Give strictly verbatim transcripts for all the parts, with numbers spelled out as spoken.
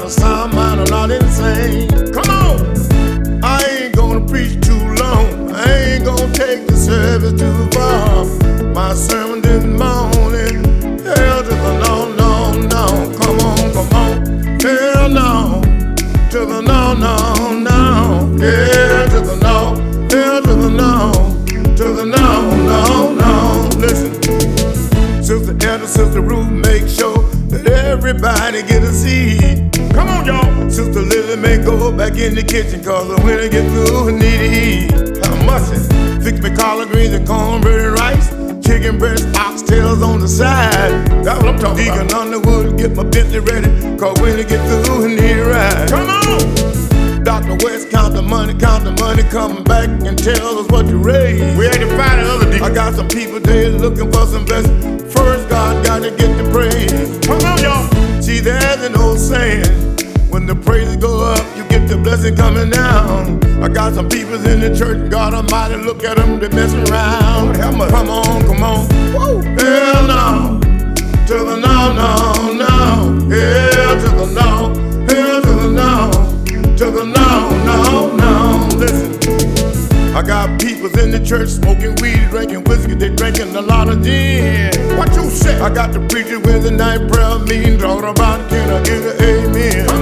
a sound mind, I'm not insane. Come on! I ain't gonna preach too long. I ain't gonna take the service too far. My sermon this morning, hell to the no, no, no. Come on, come on. Hell no. To the no, no, no. Yeah, to the no. Hell to the no. To the no, no, no. Listen. Sister Elder, Sister Ruth, make sure that everybody get a seat. Come on, y'all. Sister Lily may go back in the kitchen, cause when I get through, I need to eat. I must fix me collard greens and cornbread and rice. Chicken breast, oxtails on the side. That's what I'm talking Deacon about. Deacon Underwood, get my Bentley ready, cause when I get through, I need a ride. Come on! Doctor West, count the money, count the money, come back and tell us what you raised. We had to find another deacon. I got some people there looking for some blessings. First, God got to get the praise. Come on, y'all. See, there's an old saying, when the praises go up, you get the blessing coming down. I got some people in the church, God Almighty, look at them, they messing around. Come on, come on. Woo. Hell no. To the no, no, no. Hell to the no. Hell to the no. To the no, no, no. Listen. I got people in the church smoking weed, drinking whiskey, they drinking a lot of gin. What you say? I got the preacher with the night prayer meeting, talking about can I get an amen? Come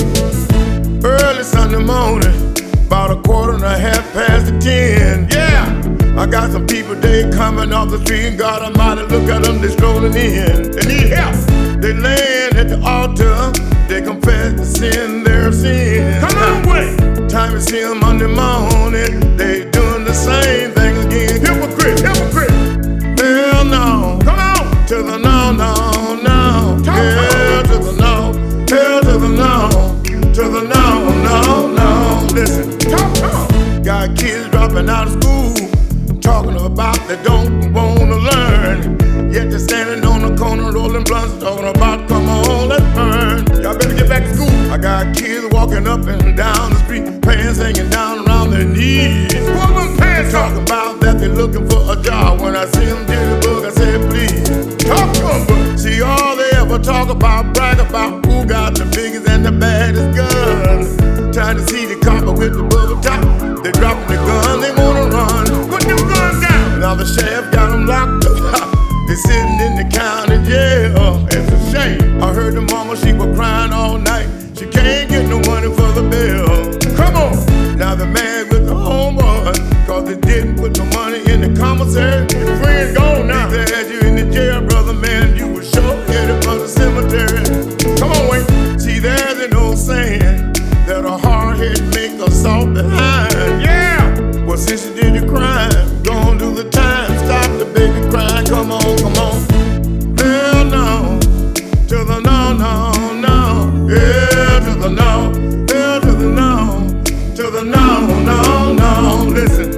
on! Early Sunday morning, about a quarter and a half past the ten. Yeah! I got some people, they coming off the street, and God Almighty, look at them, they strolling in. They need help. They laying at the altar, they confess to sin, their sin. Come on, wait! Time to see them Monday morning, they doing the same thing again. Hypocrite, hypocrite. Hell no. Come on. To the no, no, no. Talk, hell talk. To the no. Hell to the no. To the no, no, no. Listen. Talk, talk. Got kids dropping out of school, talking about they don't wanna learn. Yet they're standing on the corner rolling blunts, talking about come on, let's burn. Y'all better get back to school. I got kids walking up and down the street, pants hanging down around their knees. Pull them pants talking about that they're looking for a job. When I see them get the book, I say please talk to them. But see, all they ever talk about, brag about who got the biggest and the baddest gun. Trying to see the copper with the bubble top. They dropping the gun, they wanna run. Put them guns down. Now the sheriff got them locked up. They sitting in the county jail. It's a shame. I heard the mama, she was crying all night. She can't get no money for the bill. Come on. Now the man with the homeboy, cause they didn't put no money in the commissary. Your friend gone now. They had you in the jail, brother, man. You were sure headed for the cemetery. Come on, wait. See, there's an old saying that a hard head make a soft behind. Yeah. Well, since you did your crime, go on do the time. Stop the baby crying. Come on, come on. Hell no. To the no, no, no. Yeah, to the no. Hell to the no. To the no, no, no. Listen.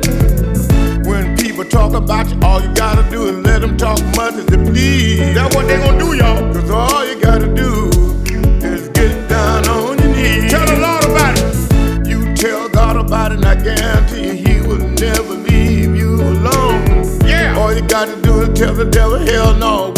When people talk about you, all you gotta do is let them talk much as they please. That's what they gonna do, y'all. Cause all you gotta do is get down on your knees. Tell the Lord about it. You tell God about it, and I guarantee you He will never leave you alone. Yeah. All you gotta do is tell the devil, hell no.